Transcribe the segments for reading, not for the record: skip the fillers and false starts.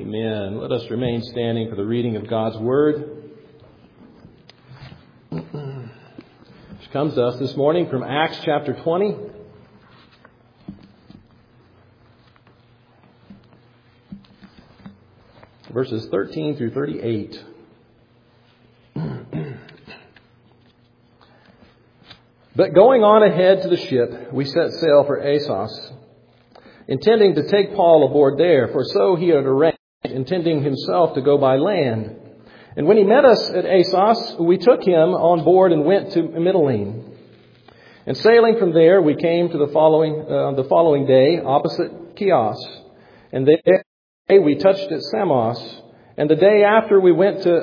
Amen. Let us remain standing for the reading of God's Word, which comes to us this morning from Acts chapter 20. Verses 13 through 38. But going on ahead to the ship, we set sail for Assos, intending to take Paul aboard there, for so he had arranged, intending himself to go by land. And when he met us at Assos, we took him on board and went to Mytilene. And sailing from there, we came to the following day opposite Chios. And there we touched at Samos. And the day after, we went to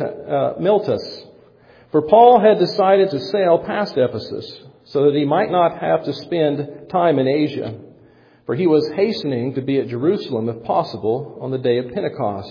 Miletus. For Paul had decided to sail past Ephesus, so that he might not have to spend time in Asia. For he was hastening to be at Jerusalem, if possible, on the day of Pentecost.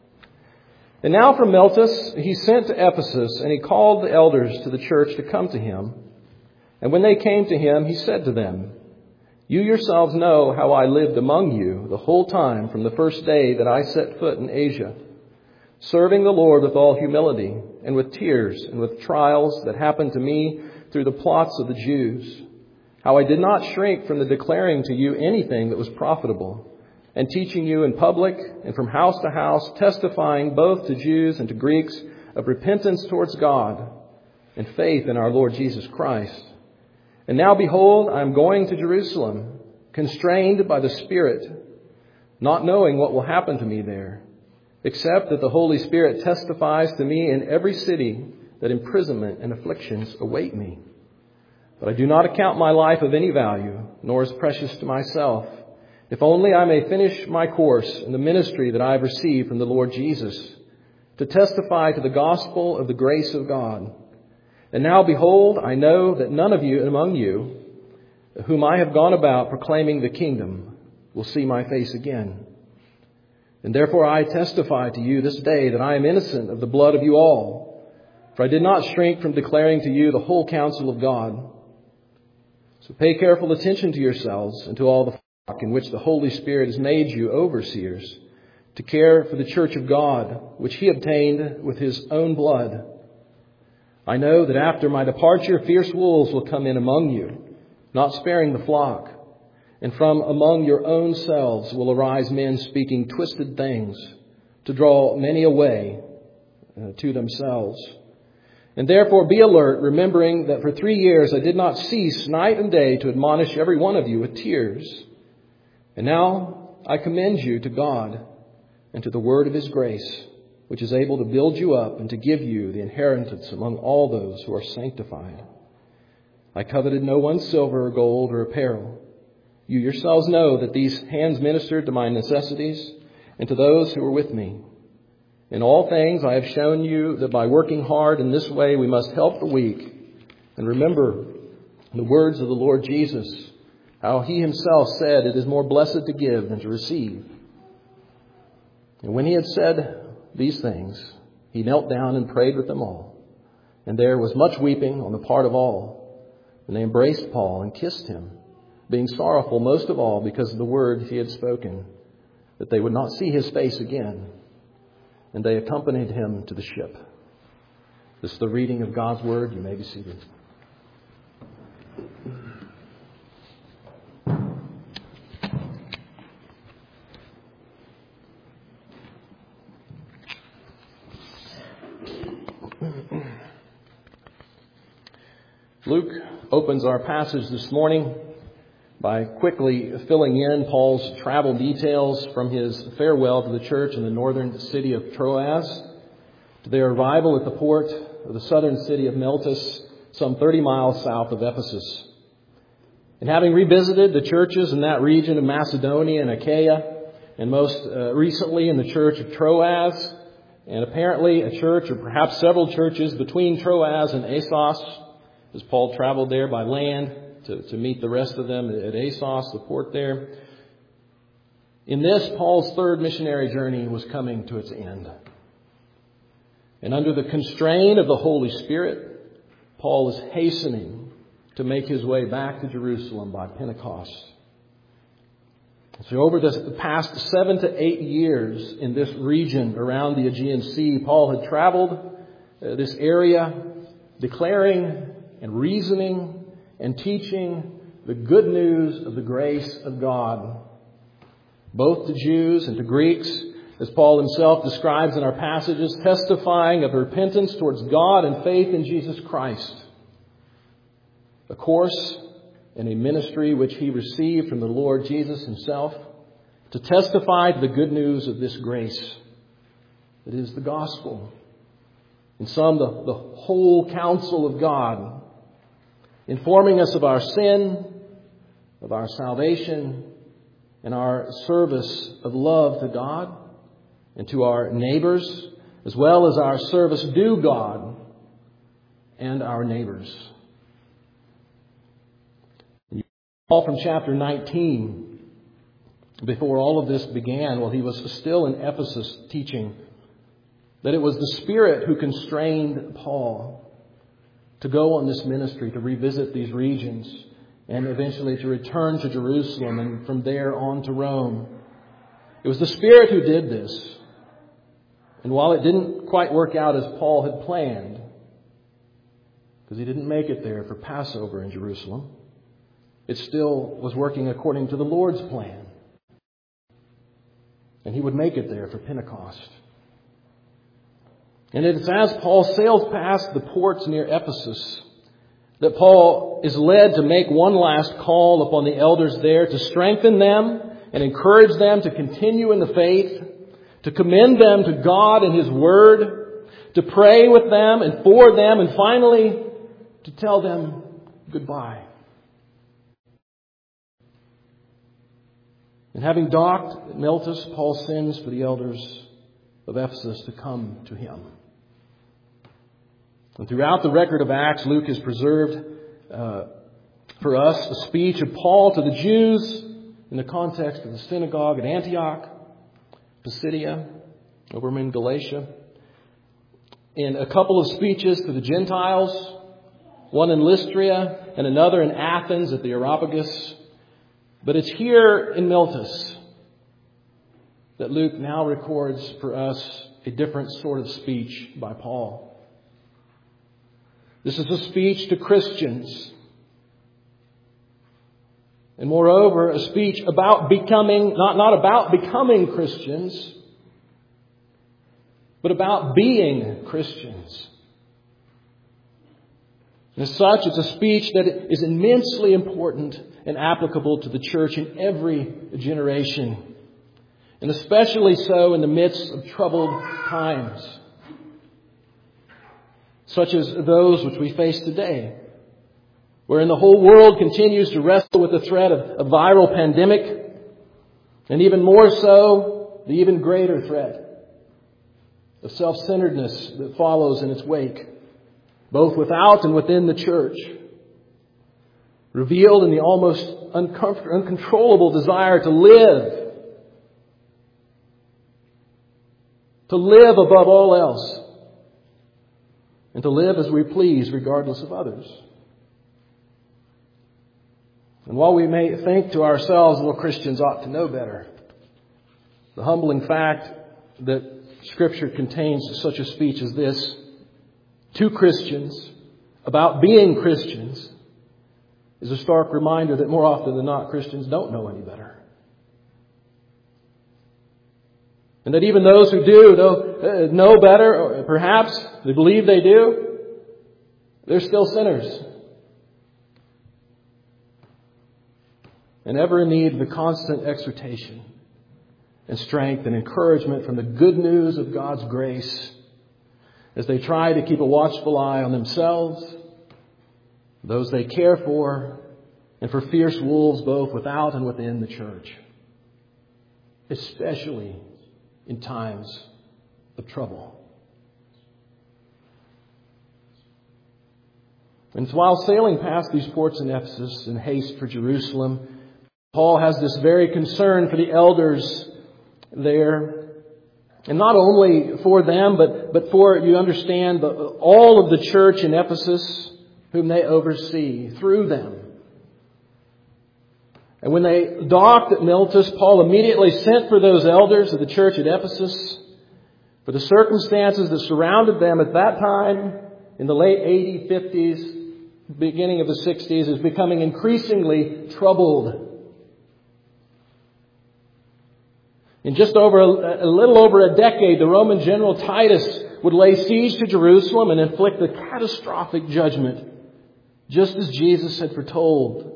And now from Miletus he sent to Ephesus, and he called the elders to the church to come to him. And when they came to him, he said to them, "You yourselves know how I lived among you the whole time from the first day that I set foot in Asia, serving the Lord with all humility and with tears and with trials that happened to me through the plots of the Jews. How I did not shrink from the declaring to you anything that was profitable, and teaching you in public and from house to house, testifying both to Jews and to Greeks of repentance towards God and faith in our Lord Jesus Christ. And now behold, I am going to Jerusalem, constrained by the Spirit, not knowing what will happen to me there, except that the Holy Spirit testifies to me in every city that imprisonment and afflictions await me. But I do not account my life of any value, nor as precious to myself, if only I may finish my course in the ministry that I have received from the Lord Jesus, to testify to the gospel of the grace of God. And now, behold, I know that none of you among you, whom I have gone about proclaiming the kingdom, will see my face again. And therefore I testify to you this day that I am innocent of the blood of you all, for I did not shrink from declaring to you the whole counsel of God. So pay careful attention to yourselves and to all the flock in which the Holy Spirit has made you overseers, to care for the church of God, which he obtained with his own blood. I know that after my departure, fierce wolves will come in among you, not sparing the flock. And from among your own selves will arise men speaking twisted things, to draw many away to themselves. And therefore be alert, remembering that for 3 years I did not cease night and day to admonish every one of you with tears. And now I commend you to God and to the word of his grace, which is able to build you up and to give you the inheritance among all those who are sanctified. I coveted no one's silver or gold or apparel. You yourselves know that these hands ministered to my necessities and to those who were with me. In all things I have shown you that by working hard in this way we must help the weak. And remember the words of the Lord Jesus, how he himself said, "It is more blessed to give than to receive." And when he had said these things, he knelt down and prayed with them all. And there was much weeping on the part of all. And they embraced Paul and kissed him, being sorrowful most of all because of the word he had spoken, that they would not see his face again. And they accompanied him to the ship. This is the reading of God's word. You may be seated. Luke opens our passage this morning by quickly filling in Paul's travel details from his farewell to the church in the northern city of Troas to their arrival at the port of the southern city of Miletus, some 30 miles south of Ephesus. And having revisited the churches in that region of Macedonia and Achaia, and most recently in the church of Troas, and apparently a church or perhaps several churches between Troas and Assos, as Paul traveled there by land to meet the rest of them at Assos, the port there. In this, Paul's third missionary journey was coming to its end. And under the constraint of the Holy Spirit, Paul is hastening to make his way back to Jerusalem by Pentecost. So over the past 7 to 8 years in this region around the Aegean Sea, Paul had traveled this area declaring and reasoning and teaching the good news of the grace of God, both to Jews and to Greeks, as Paul himself describes in our passages, testifying of repentance towards God and faith in Jesus Christ. A course and a ministry which he received from the Lord Jesus himself to testify to the good news of this grace that is the gospel. In sum, the whole counsel of God, informing us of our sin, of our salvation, and our service of love to God and to our neighbors, as well as our service due God and our neighbors. Paul from chapter 19, before all of this began, while he was still in Ephesus teaching, that it was the Spirit who constrained Paul to go on this ministry, to revisit these regions, and eventually to return to Jerusalem and from there on to Rome. It was the Spirit who did this. And while it didn't quite work out as Paul had planned, because he didn't make it there for Passover in Jerusalem, it still was working according to the Lord's plan. And he would make it there for Pentecost. And it's as Paul sails past the ports near Ephesus that Paul is led to make one last call upon the elders there to strengthen them and encourage them to continue in the faith, to commend them to God and His Word, to pray with them and for them, and finally to tell them goodbye. And having docked at Miletus, Paul sends for the elders of Ephesus to come to him. And throughout the record of Acts, Luke has preserved for us a speech of Paul to the Jews in the context of the synagogue at Antioch, Pisidia, over in Galatia, and a couple of speeches to the Gentiles, one in Lystra and another in Athens at the Areopagus. But it's here in Miletus that Luke now records for us a different sort of speech by Paul. This is a speech to Christians. And moreover, a speech about becoming, not about becoming Christians, but about being Christians. And as such, it's a speech that is immensely important and applicable to the church in every generation, and especially so in the midst of troubled times, such as those which we face today, wherein the whole world continues to wrestle with the threat of a viral pandemic, and even more so, the even greater threat of self-centeredness that follows in its wake, both without and within the church, revealed in the almost uncontrollable desire to live above all else, and to live as we please regardless of others. And while we may think to ourselves, well, Christians ought to know better, the humbling fact that Scripture contains such a speech as this to Christians about being Christians is a stark reminder that more often than not, Christians don't know any better. And that even those who do know better, or perhaps they believe they do, they're still sinners. And ever in need of the constant exhortation and strength and encouragement from the good news of God's grace as they try to keep a watchful eye on themselves, those they care for, and for fierce wolves both without and within the church, especially in times of trouble. And while sailing past these ports in Ephesus in haste for Jerusalem, Paul has this very concern for the elders there. And not only for them, but for, you understand, all of the church in Ephesus whom they oversee through them. And when they docked at Miletus, Paul immediately sent for those elders of the church at Ephesus, for the circumstances that surrounded them at that time in the late 50s, beginning of the 60s, is becoming increasingly troubled. In just over a little over a decade, the Roman general Titus would lay siege to Jerusalem and inflict a catastrophic judgment, just as Jesus had foretold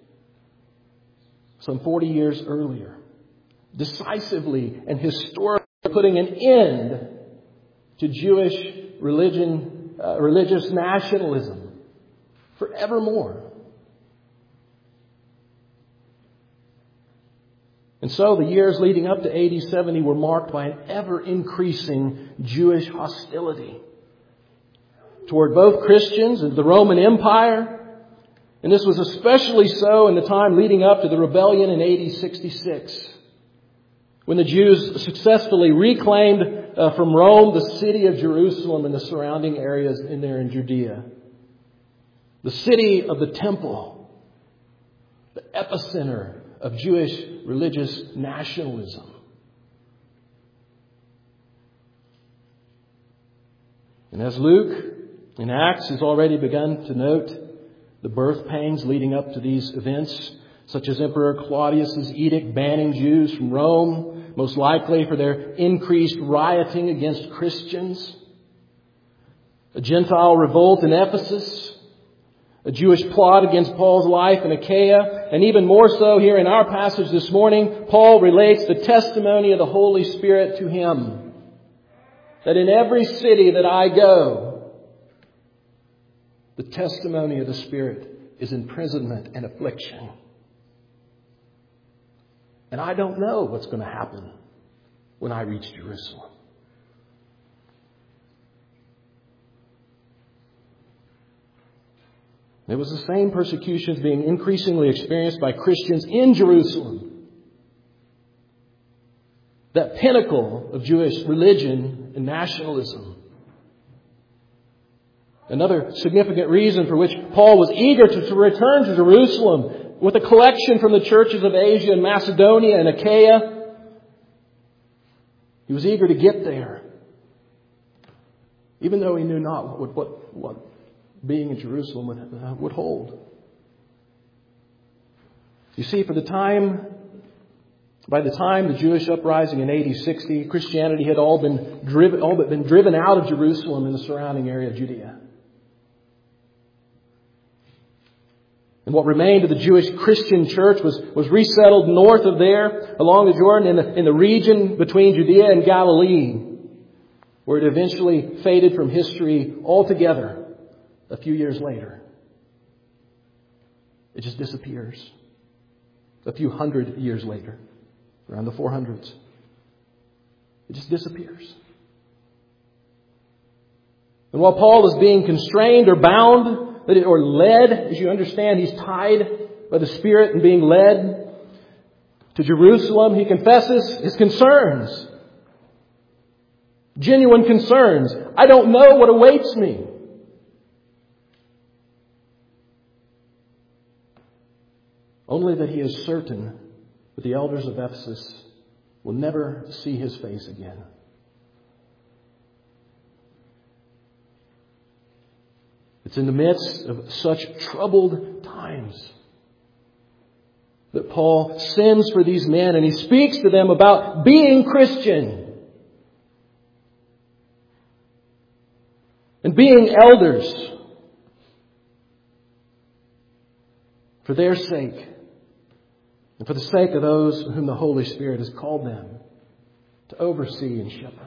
some 40 years earlier, decisively and historically putting an end to Jewish religious nationalism forevermore. And so the years leading up to AD 70 were marked by an ever-increasing Jewish hostility toward both Christians and the Roman Empire. And this was especially so in the time leading up to the rebellion in AD 66, when the Jews successfully reclaimed from Rome the city of Jerusalem and the surrounding areas in there in Judea. The city of the temple, the epicenter of Jewish religious nationalism. And as Luke in Acts has already begun to note, the birth pangs leading up to these events, such as Emperor Claudius's edict banning Jews from Rome, most likely for their increased rioting against Christians, a Gentile revolt in Ephesus, a Jewish plot against Paul's life in Achaia, and even more so here in our passage this morning, Paul relates the testimony of the Holy Spirit to him, that in every city that I go, the testimony of the Spirit is imprisonment and affliction. And I don't know what's going to happen when I reach Jerusalem. It was the same persecutions being increasingly experienced by Christians in Jerusalem. That pinnacle of Jewish religion and nationalism. Another significant reason for which Paul was eager to return to Jerusalem with a collection from the churches of Asia and Macedonia and Achaia. He was eager to get there, even though he knew not what being in Jerusalem would hold. You see, by the time the Jewish uprising in AD 60, Christianity had all but been driven out of Jerusalem and the surrounding area of Judea. And what remained of the Jewish Christian church was resettled north of there, along the Jordan, in the region between Judea and Galilee, where it eventually faded from history altogether a few years later. It just disappears. A few hundred years later, around the 400s. It just disappears. And while Paul is being constrained or bound, or led, as you understand, he's tied by the Spirit and being led to Jerusalem, he confesses his concerns. Genuine concerns. I don't know what awaits me. Only that he is certain that the elders of Ephesus will never see his face again. It's in the midst of such troubled times that Paul sends for these men and he speaks to them about being Christian and being elders for their sake and for the sake of those whom the Holy Spirit has called them to oversee and shepherd.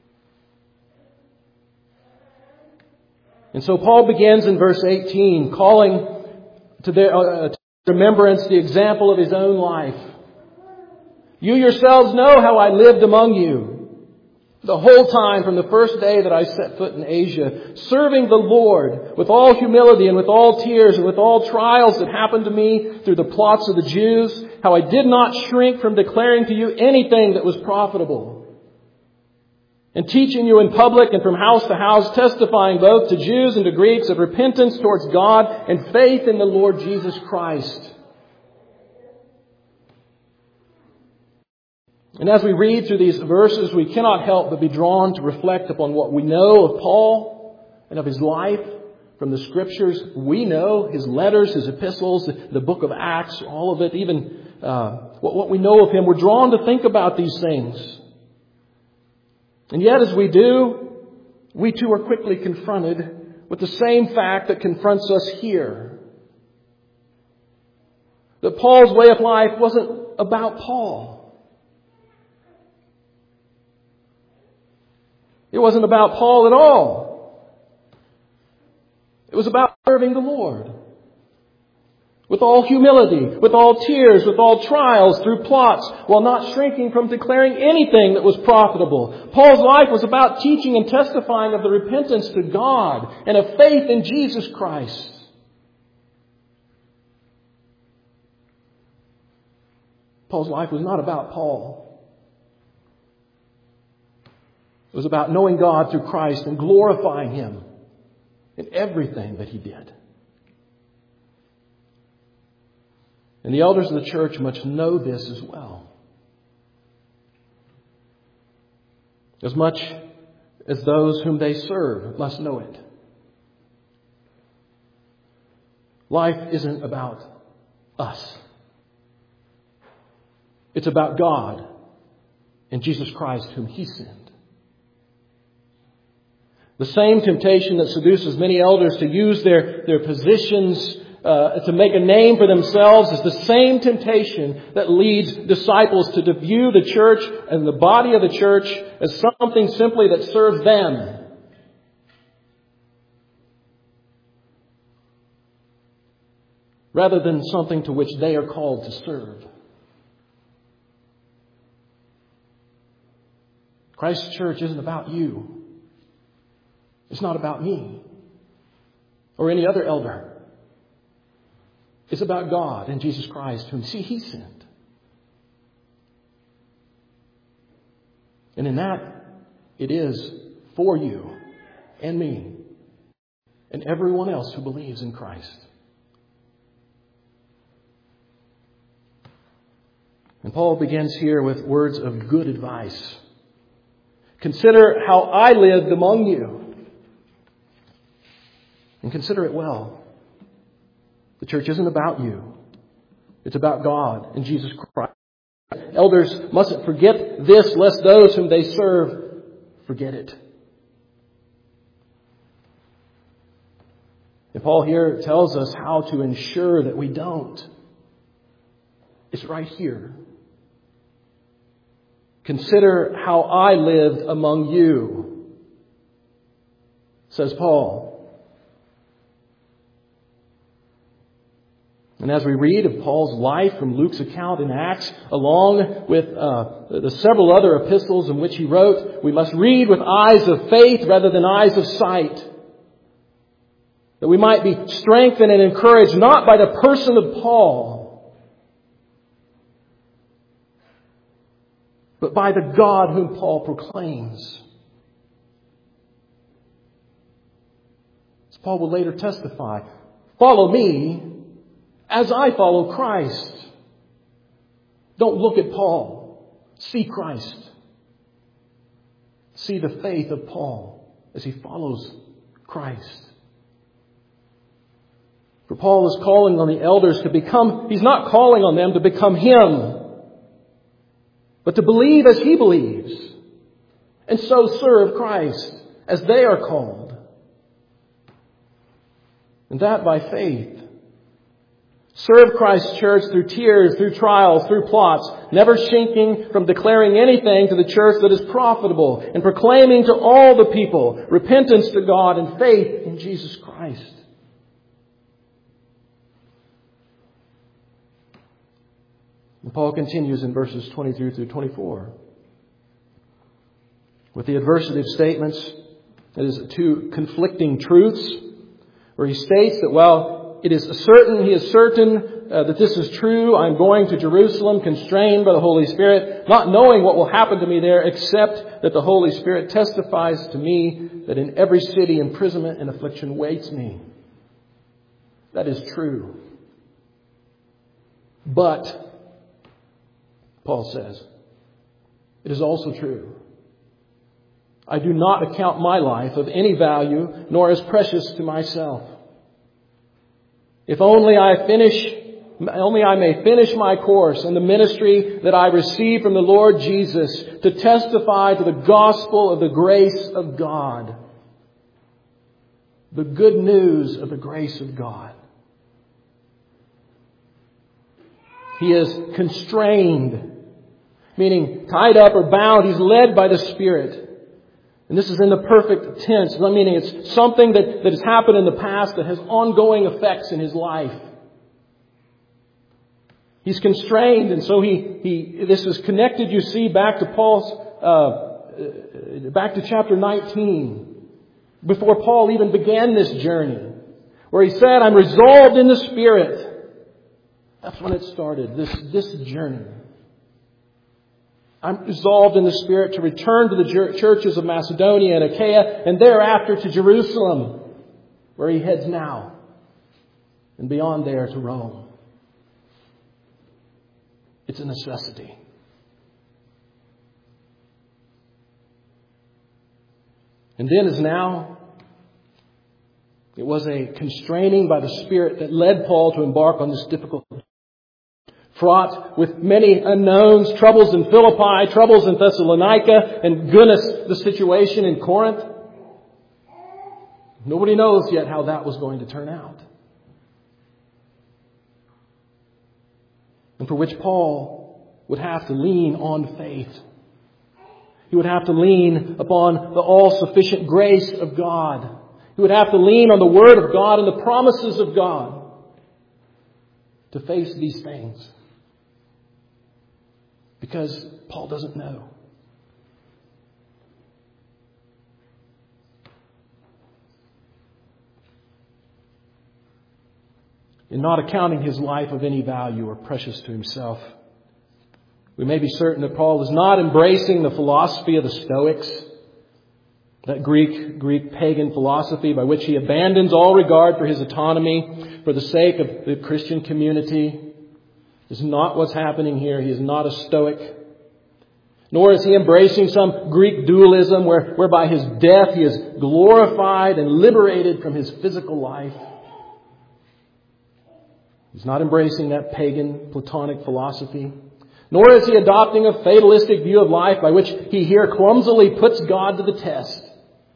And so Paul begins in verse 18, calling to their remembrance the example of his own life. You yourselves know how I lived among you the whole time from the first day that I set foot in Asia, serving the Lord with all humility and with all tears and with all trials that happened to me through the plots of the Jews, how I did not shrink from declaring to you anything that was profitable, and teaching you in public and from house to house, testifying both to Jews and to Greeks of repentance towards God and faith in the Lord Jesus Christ. And as we read through these verses, we cannot help but be drawn to reflect upon what we know of Paul and of his life from the Scriptures. We know his letters, his epistles, the book of Acts, all of it, even what we know of him. We're drawn to think about these things. And yet as we do, we too are quickly confronted with the same fact that confronts us here. That Paul's way of life wasn't about Paul. It wasn't about Paul at all. It was about serving the Lord. With all humility, with all tears, with all trials, through plots, while not shrinking from declaring anything that was profitable. Paul's life was about teaching and testifying of the repentance to God and of faith in Jesus Christ. Paul's life was not about Paul. It was about knowing God through Christ and glorifying Him in everything that he did. And the elders of the church must know this as well. As much as those whom they serve must know it. Life isn't about us. It's about God and Jesus Christ whom He sent. The same temptation that seduces many elders to use their positions to make a name for themselves is the same temptation that leads disciples to view the church and the body of the church as something simply that serves them. Rather than something to which they are called to serve. Christ's church isn't about you. It's not about me or any other elder. It's about God and Jesus Christ whom He sent. And in that, it is for you and me and everyone else who believes in Christ. And Paul begins here with words of good advice. Consider how I lived among you. And consider it well. The church isn't about you. It's about God and Jesus Christ. Elders mustn't forget this, lest those whom they serve forget it. And Paul here tells us how to ensure that we don't. It's right here. Consider how I lived among you, says Paul. And as we read of Paul's life from Luke's account in Acts, along with the several other epistles in which he wrote, we must read with eyes of faith rather than eyes of sight. That we might be strengthened and encouraged not by the person of Paul, but by the God whom Paul proclaims. As Paul will later testify, follow me as I follow Christ. Don't look at Paul. See Christ. See the faith of Paul as he follows Christ. For Paul is calling on the elders to become, he's not calling on them to become him, but to believe as he believes, and so serve Christ as they are called. And that by faith. Serve Christ's church through tears, through trials, through plots, never shrinking from declaring anything to the church that is profitable, and proclaiming to all the people repentance to God and faith in Jesus Christ. And Paul continues in verses 23 through 24 with the adversative statements, that is, two conflicting truths, where he states that while he is certain that this is true, I'm going to Jerusalem constrained by the Holy Spirit, not knowing what will happen to me there, except that the Holy Spirit testifies to me that in every city imprisonment and affliction waits me. That is true. But, Paul says, it is also true. I do not account my life of any value, nor as precious to myself. If only I may finish my course in the ministry that I received from the Lord Jesus to testify to the gospel of the grace of God. The good news of the grace of God. He is constrained, meaning tied up or bound. He's led by the Spirit. And this is in the perfect tense, meaning it's something that has happened in the past that has ongoing effects in his life. He's constrained, and so this is connected, you see, back to back to chapter 19, before Paul even began this journey, where he said, I'm resolved in the Spirit. That's when it started, this journey. I'm resolved in the Spirit to return to the churches of Macedonia and Achaia, and thereafter to Jerusalem, where he heads now, and beyond there to Rome. It's a necessity. And then as now, it was a constraining by the Spirit that led Paul to embark on this difficult, fraught with many unknowns, troubles in Philippi, troubles in Thessalonica, and goodness, the situation in Corinth. Nobody knows yet how that was going to turn out. And for which Paul would have to lean on faith. He would have to lean upon the all-sufficient grace of God. He would have to lean on the Word of God and the promises of God to face these things. Because Paul doesn't know. In not accounting his life of any value or precious to himself, we may be certain that Paul is not embracing the philosophy of the Stoics, that Greek pagan philosophy by which he abandons all regard for his autonomy for the sake of the Christian community. This is not what's happening here. He is not a Stoic. Nor is he embracing some Greek dualism whereby his death he is glorified and liberated from his physical life. He's not embracing that pagan Platonic philosophy. Nor is he adopting a fatalistic view of life by which he here clumsily puts God to the test.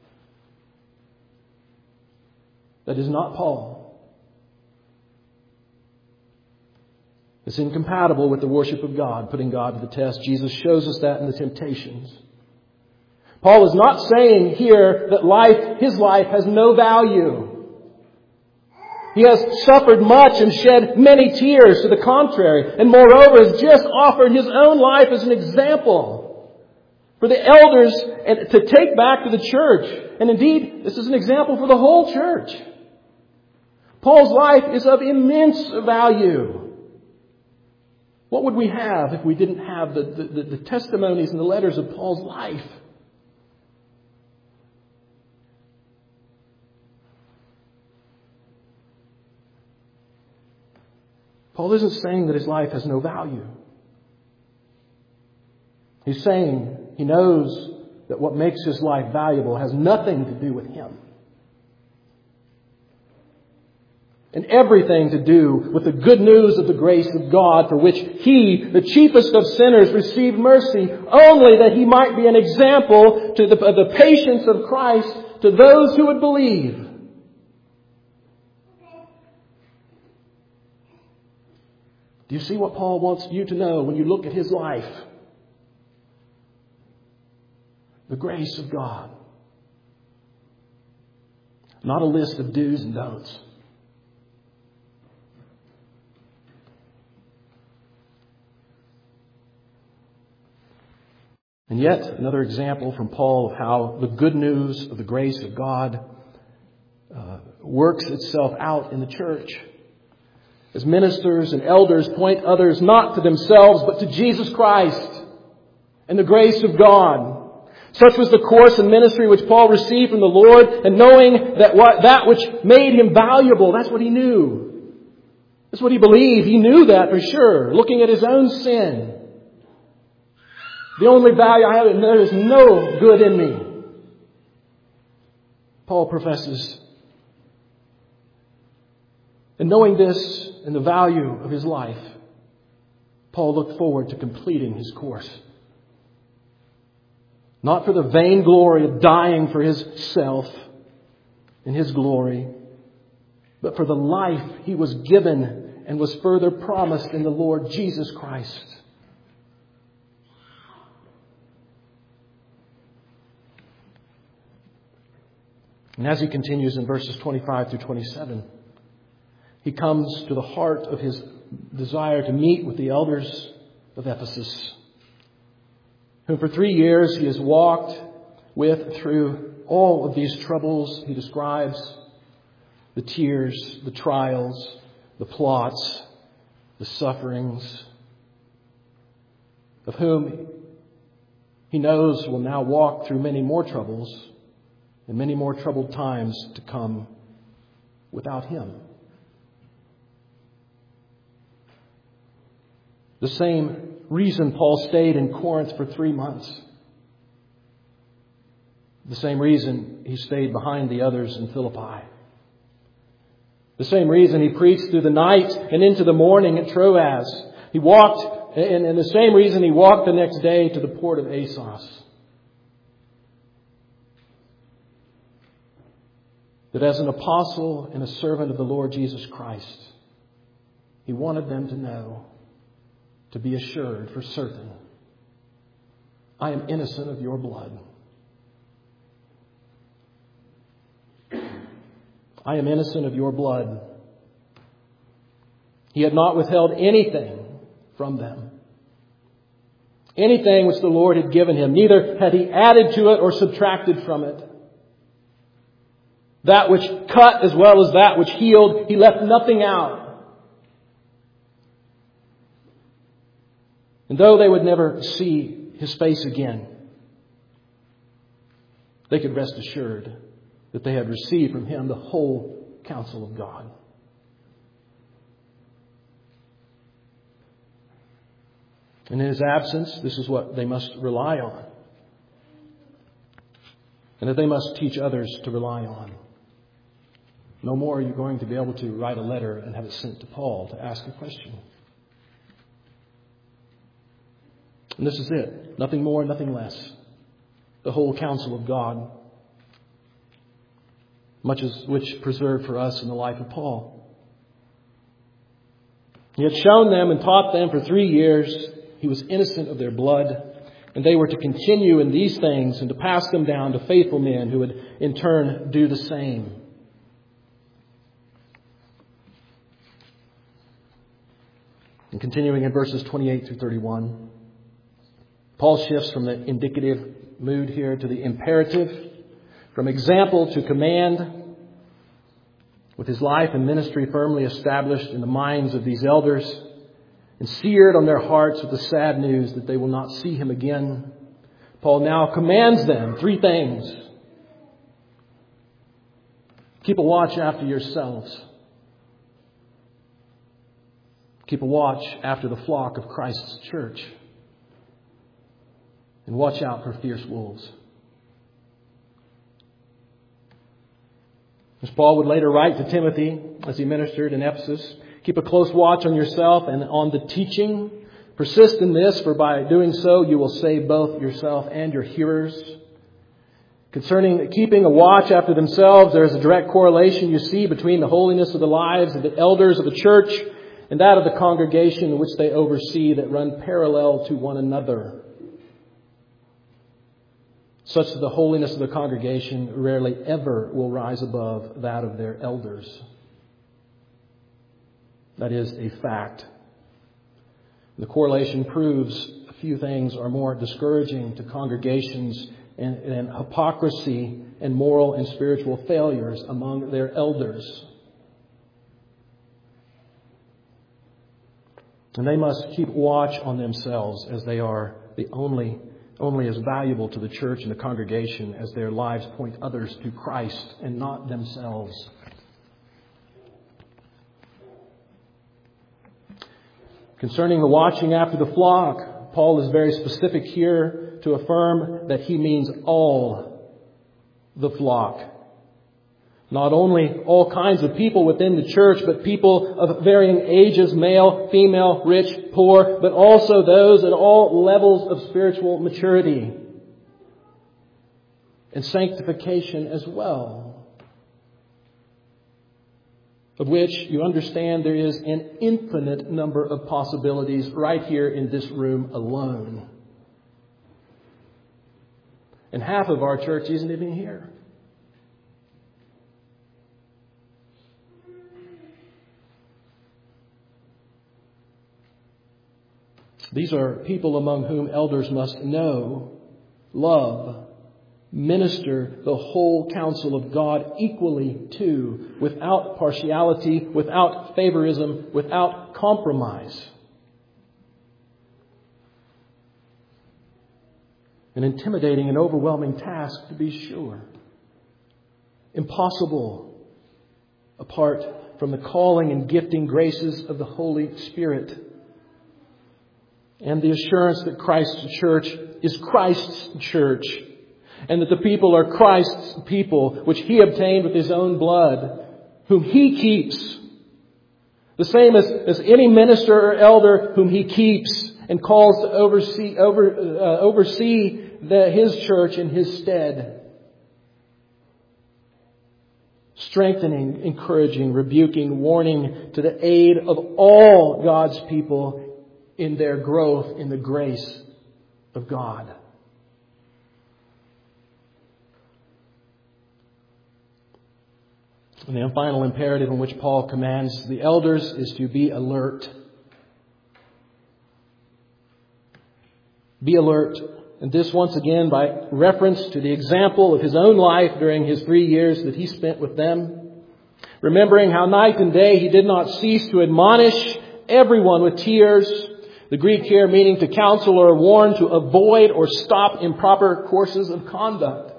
That is not Paul. It's incompatible with the worship of God, putting God to the test. Jesus shows us that in the temptations. Paul is not saying here that his life has no value. He has suffered much and shed many tears, to the contrary, and moreover has just offered his own life as an example for the elders to take back to the church. And indeed, this is an example for the whole church. Paul's life is of immense value. What would we have if we didn't have the testimonies and the letters of Paul's life? Paul isn't saying that his life has no value. He's saying he knows that what makes his life valuable has nothing to do with him. And everything to do with the good news of the grace of God, for which he, the chiefest of sinners, received mercy only that he might be an example to the patience of Christ to those who would believe. Do you see what Paul wants you to know when you look at his life? The grace of God. Not a list of do's and don'ts. And yet, another example from Paul of how the good news of the grace of God works itself out in the church. As ministers and elders point others not to themselves, but to Jesus Christ and the grace of God. Such was the course and ministry which Paul received from the Lord, and knowing that which made him valuable, that's what he knew. That's what he believed. He knew that for sure, looking at his own sin. The only value I have, and there is no good in me. Paul professes. And knowing this and the value of his life, Paul looked forward to completing his course. Not for the vain glory of dying for his self and his glory, but for the life he was given and was further promised in the Lord Jesus Christ. And as he continues in verses 25 through 27, he comes to the heart of his desire to meet with the elders of Ephesus, whom for 3 years he has walked with through all of these troubles. He describes the tears, the trials, the plots, the sufferings, of whom he knows will now walk through many more troubles and many more troubled times to come without him. The same reason Paul stayed in Corinth for 3 months. The same reason he stayed behind the others in Philippi. The same reason he preached through the night and into the morning at Troas. He walked, and the same reason he walked the next day to the port of Assos. That as an apostle and a servant of the Lord Jesus Christ, he wanted them to know, to be assured for certain, I am innocent of your blood. I am innocent of your blood. He had not withheld anything from them. Anything which the Lord had given him. Neither had he added to it or subtracted from it. That which cut as well as that which healed, he left nothing out. And though they would never see his face again, they could rest assured that they had received from him the whole counsel of God. And in his absence, this is what they must rely on. And that they must teach others to rely on. No more are you going to be able to write a letter and have it sent to Paul to ask a question. And this is it. Nothing more, nothing less. The whole counsel of God. Much as which preserved for us in the life of Paul. He had shown them and taught them for 3 years. He was innocent of their blood. And they were to continue in these things and to pass them down to faithful men who would in turn do the same. And continuing in verses 28 through 31, Paul shifts from the indicative mood here to the imperative, from example to command, with his life and ministry firmly established in the minds of these elders and seared on their hearts with the sad news that they will not see him again. Paul now commands them 3 things. Keep a watch after yourselves. Keep a watch after the flock of Christ's church. And watch out for fierce wolves. As Paul would later write to Timothy as he ministered in Ephesus, keep a close watch on yourself and on the teaching. Persist in this, for by doing so you will save both yourself and your hearers. Concerning keeping a watch after themselves, there is a direct correlation you see between the holiness of the lives of the elders of the church and that of the congregation which they oversee, that run parallel to one another. Such that the holiness of the congregation rarely ever will rise above that of their elders. That is a fact. The correlation proves a few things are more discouraging to congregations and hypocrisy and moral and spiritual failures among their elders. And they must keep watch on themselves, as they are the only as valuable to the church and the congregation as their lives point others to Christ and not themselves. Concerning the watching after the flock, Paul is very specific here to affirm that he means all the flock. Not only all kinds of people within the church, but people of varying ages, male, female, rich, poor, but also those at all levels of spiritual maturity and sanctification as well, of which you understand there is an infinite number of possibilities right here in this room alone. And half of our church isn't even here. These are people among whom elders must know, love, minister the whole counsel of God equally to, without partiality, without favorism, without compromise. An intimidating and overwhelming task, to be sure. Impossible apart from the calling and gifting graces of the Holy Spirit and the assurance that Christ's church is Christ's church, and that the people are Christ's people, which He obtained with His own blood, whom He keeps. The same as any minister or elder whom He keeps and calls to oversee His church in His stead. Strengthening, encouraging, rebuking, warning, to the aid of all God's people in their growth in the grace of God. And the final imperative in which Paul commands the elders is to be alert. Be alert. And this once again by reference to the example of his own life during his 3 years that he spent with them. Remembering how night and day he did not cease to admonish everyone with tears. The Greek here meaning to counsel or warn, to avoid or stop improper courses of conduct.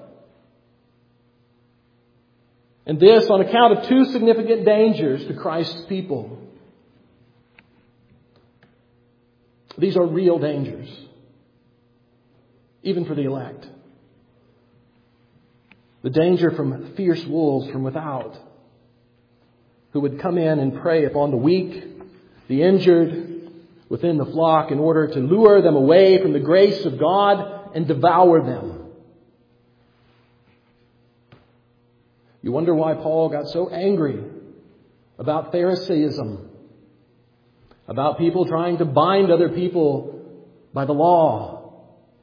And this on account of two significant dangers to Christ's people. These are real dangers, even for the elect. The danger from fierce wolves from without, who would come in and prey upon the weak, the injured, within the flock in order to lure them away from the grace of God and devour them. You wonder why Paul got so angry about Pharisaism, about people trying to bind other people by the law.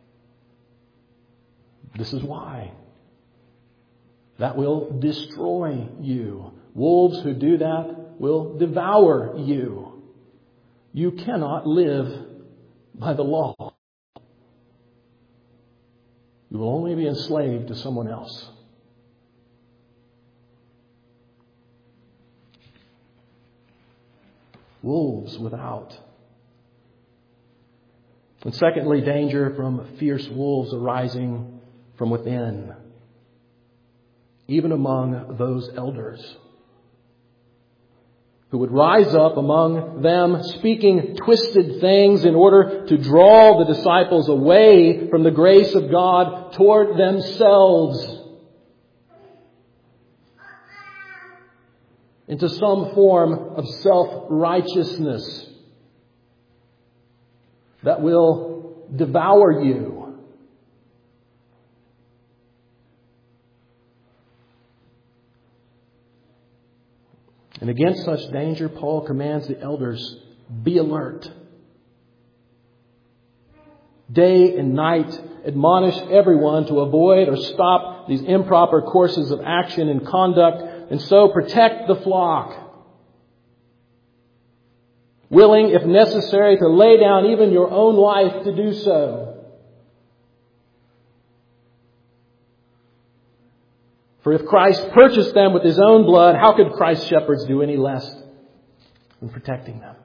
This is why. That will destroy you. Wolves who do that will devour you. You cannot live by the law. You will only be enslaved to someone else. Wolves without. And secondly, danger from fierce wolves arising from within, even among those elders, who would rise up among them speaking twisted things in order to draw the disciples away from the grace of God toward themselves into some form of self-righteousness that will devour you. And against such danger, Paul commands the elders, be alert. Day and night, admonish everyone to avoid or stop these improper courses of action and conduct, and so protect the flock. Willing, if necessary, to lay down even your own life to do so. For if Christ purchased them with His own blood, how could Christ's shepherds do any less in protecting them?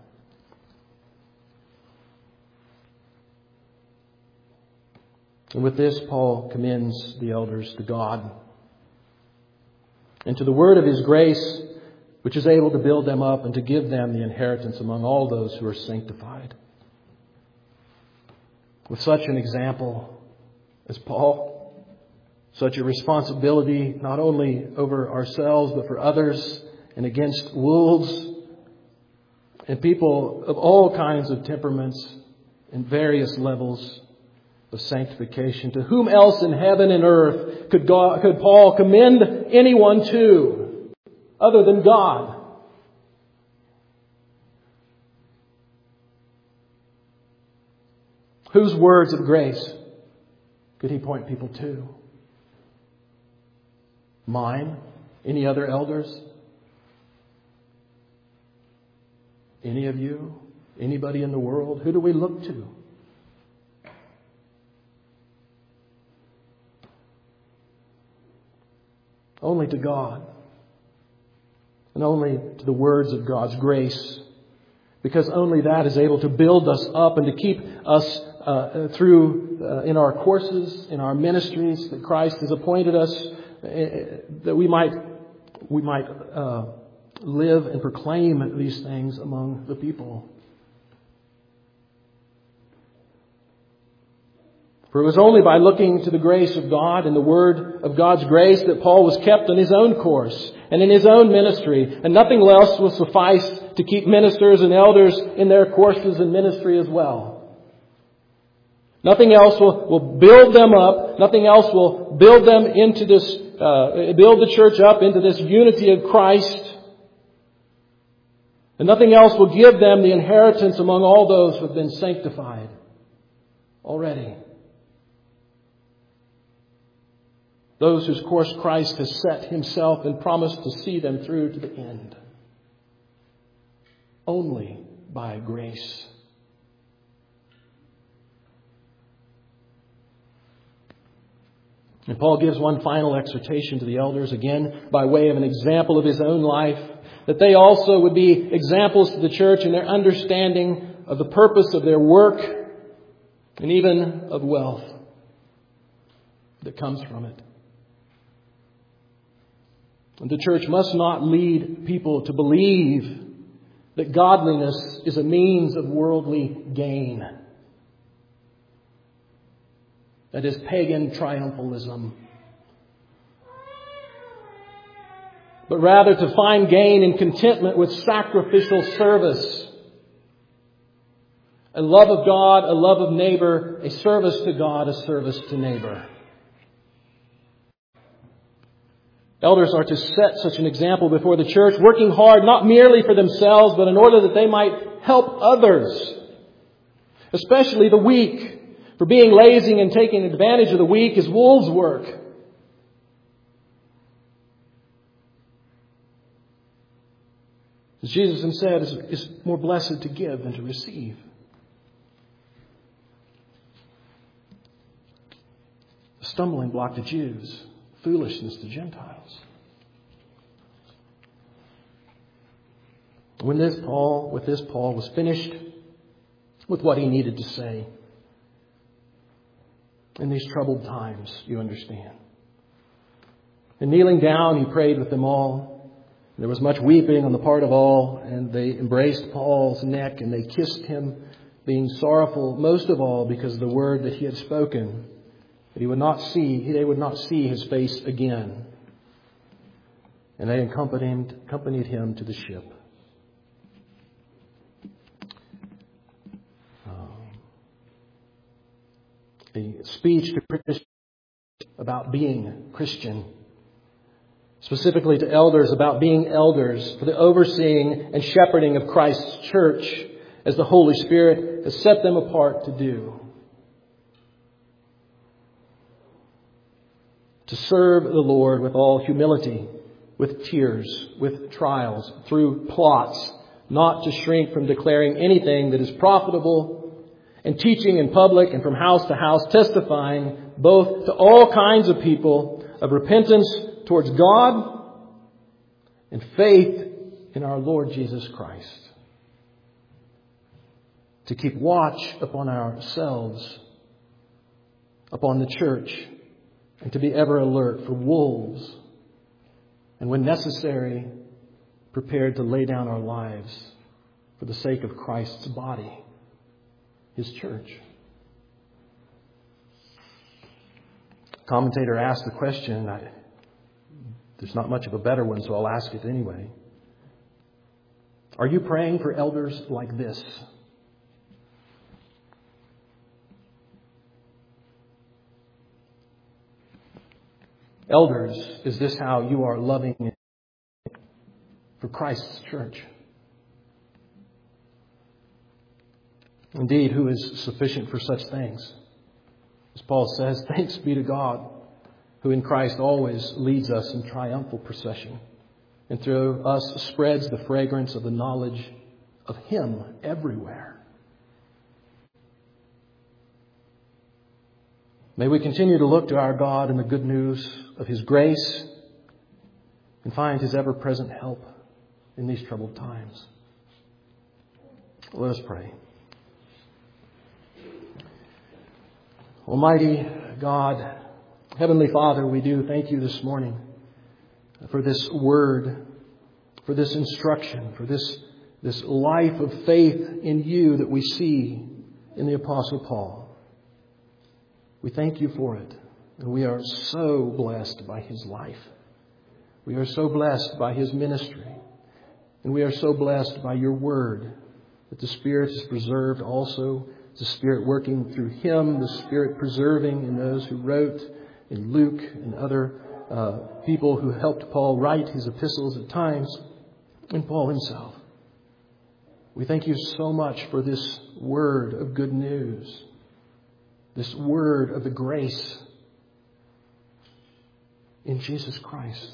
And with this, Paul commends the elders to God and to the word of His grace, which is able to build them up and to give them the inheritance among all those who are sanctified. with such an example as Paul, such a responsibility not only over ourselves but for others and against wolves and people of all kinds of temperaments and various levels of sanctification. To whom else in heaven and earth could Paul commend anyone to other than God? Whose words of grace could he point people to? Mine? Any other elders? Any of you? Anybody in the world? Who do we look to? Only to God. And only to the words of God's grace. Because only that is able to build us up and to keep us through in our courses, in our ministries that Christ has appointed us, that we might live and proclaim these things among the people. For it was only by looking to the grace of God and the word of God's grace that Paul was kept on his own course and in his own ministry. And nothing else will suffice to keep ministers and elders in their courses and ministry as well. Nothing else will build them up. Nothing else will build them into this, build the church up into this unity of Christ. And nothing else will give them the inheritance among all those who have been sanctified already. Those whose course Christ has set himself and promised to see them through to the end. Only by grace. And Paul gives one final exhortation to the elders, again, by way of an example of his own life, that they also would be examples to the church in their understanding of the purpose of their work and even of wealth that comes from it. And the church must not lead people to believe that godliness is a means of worldly gain. That is pagan triumphalism. But rather to find gain and contentment with sacrificial service. A love of God, a love of neighbor, a service to God, a service to neighbor. Elders are to set such an example before the church, working hard not merely for themselves, but in order that they might help others, especially the weak. For being lazy and taking advantage of the weak is wolves' work. As Jesus himself said, it's more blessed to give than to receive. A stumbling block to Jews, foolishness to Gentiles. With this, Paul was finished with what he needed to say. In these troubled times, you understand. And kneeling down, he prayed with them all. There was much weeping on the part of all, and they embraced Paul's neck and they kissed him, being sorrowful most of all because of the word that he had spoken, that they would not see his face again. And they accompanied him to the ship. A speech to Christians about being Christian. Specifically to elders about being elders for the overseeing and shepherding of Christ's church as the Holy Spirit has set them apart to do. To serve the Lord with all humility, with tears, with trials, through plots, not to shrink from declaring anything that is profitable, and teaching in public and from house to house, testifying both to all kinds of people of repentance towards God and faith in our Lord Jesus Christ. To keep watch upon ourselves, upon the church, and to be ever alert for wolves, and when necessary, prepared to lay down our lives for the sake of Christ's body, His church. Commentator asked the question. There's not much of a better one, so I'll ask it anyway. Are you praying for elders like this? Elders, is this how you are loving for Christ's church? Indeed, who is sufficient for such things? As Paul says, thanks be to God, who in Christ always leads us in triumphal procession, and through us spreads the fragrance of the knowledge of Him everywhere. May we continue to look to our God in the good news of His grace and find His ever-present help in these troubled times. Let us pray. Almighty God, Heavenly Father, we do thank You this morning for this word, for this instruction, for this life of faith in You that we see in the Apostle Paul. We thank You for it, and we are so blessed by his life. We are so blessed by his ministry, and we are so blessed by Your word, that the Spirit is preserved also, the Spirit working through him, the Spirit preserving in those who wrote, in Luke and other people who helped Paul write his epistles at times, and Paul himself. We thank You so much for this word of good news, this word of the grace in Jesus Christ.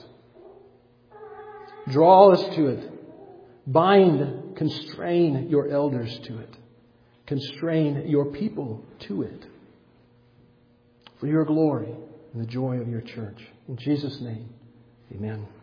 Draw us to it. Bind, constrain Your elders to it. Constrain Your people to it. For Your glory and the joy of Your church. In Jesus' name, amen.